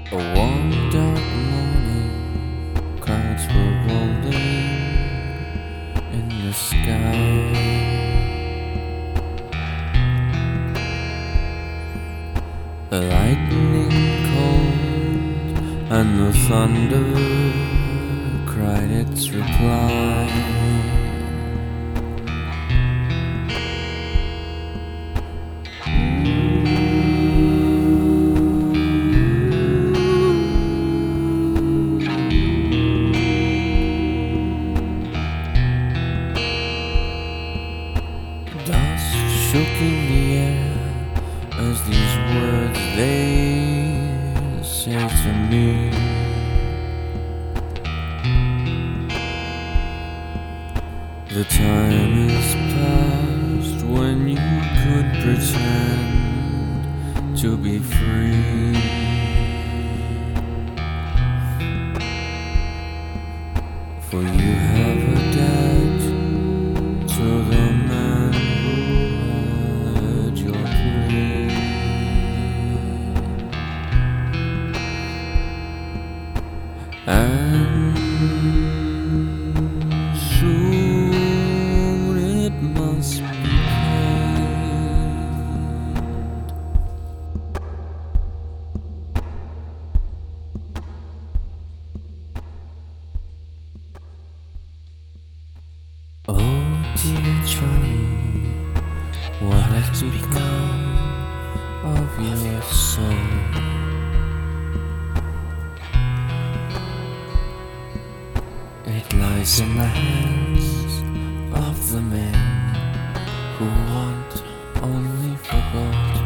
A warm dark morning, clouds were rolling in the sky. The lightning cold and the thunder cried its reply. Dust shook in the air as these words they said to me. The time is past when you could pretend to be free. For you have a debt to the man who heard your plea. And soon it must be paid. Oh dear Johnny, what has become of your soul? It lies in the hands of the men who want only for gold.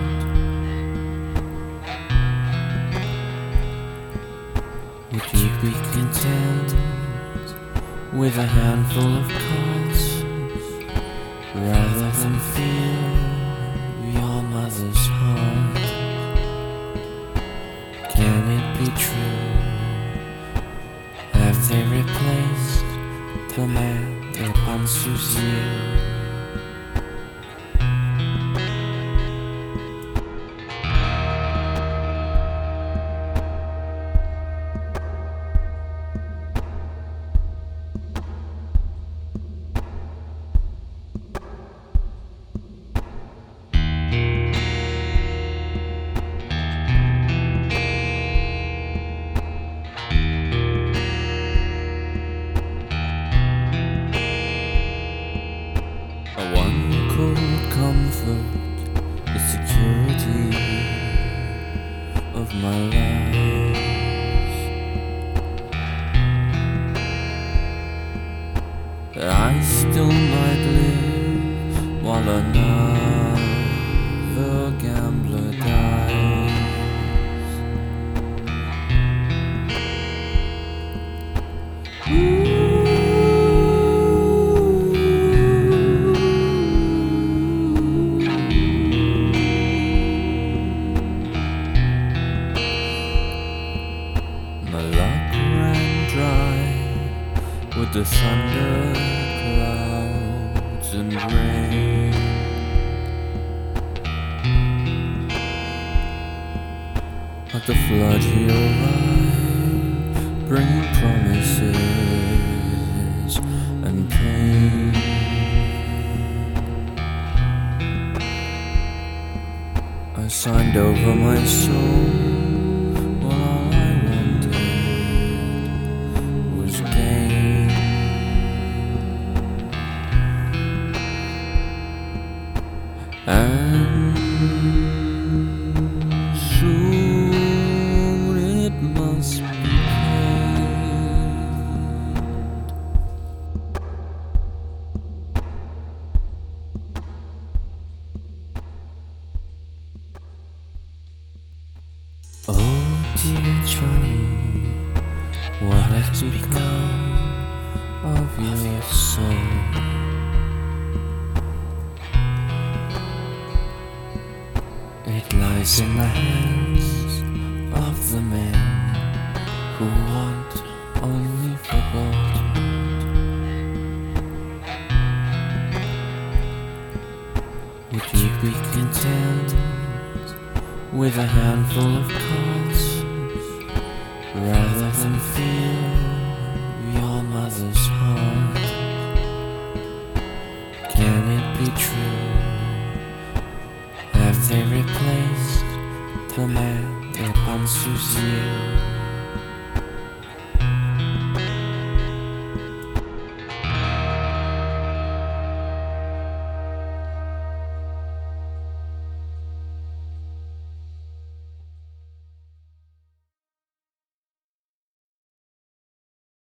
Would you be content with a handful of cards rather than feel your mother's heart? Can it be true? Have they replaced the man that once was you? One cold comfort, the security of my life. I still might live while another gambler dies. My luck ran dry with the thunder, clouds and rain. Like the flood he arrived, bringing promises and pain. I signed over my soul. And soon it must be paid. Oh dear Johnny, what has become of your soul? It lies in the hands of the men who want only for gold. Would you be content with a handful of cards rather than feel your mother's heart. Can it be true? Have they replaced the man that once was you?